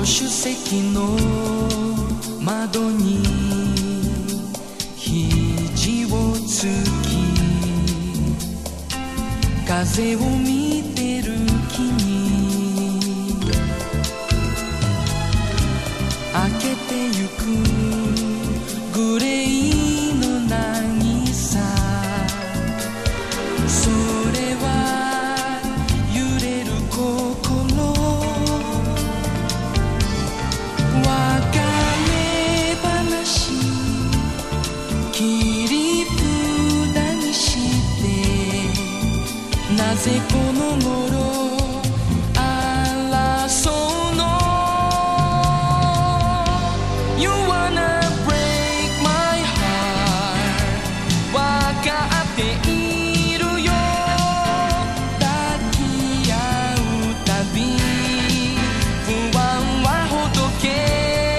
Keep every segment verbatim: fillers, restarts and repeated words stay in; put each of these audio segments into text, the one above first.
助手席の窓に肘をつき風を見てる君明けてゆくグレーの渚それは揺れる心別れ話切り札にしてなぜこの頃争うの You wanna break my heart 分かっているよ抱き合うたび不安はほどけ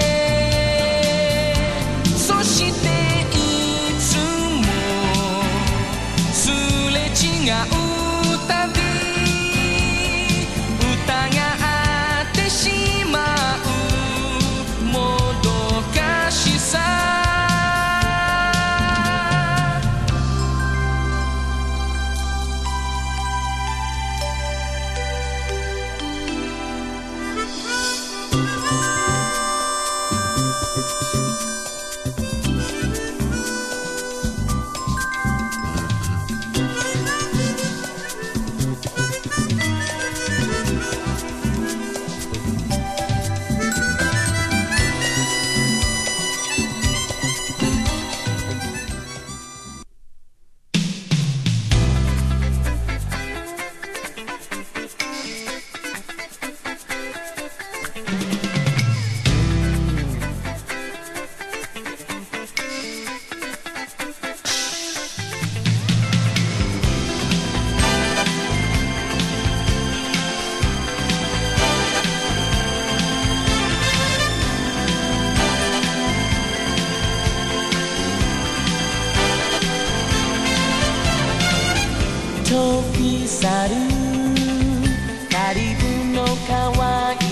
そしていつもすれ違うたび疑ってしまうもどかしさ飛び去るカリブの川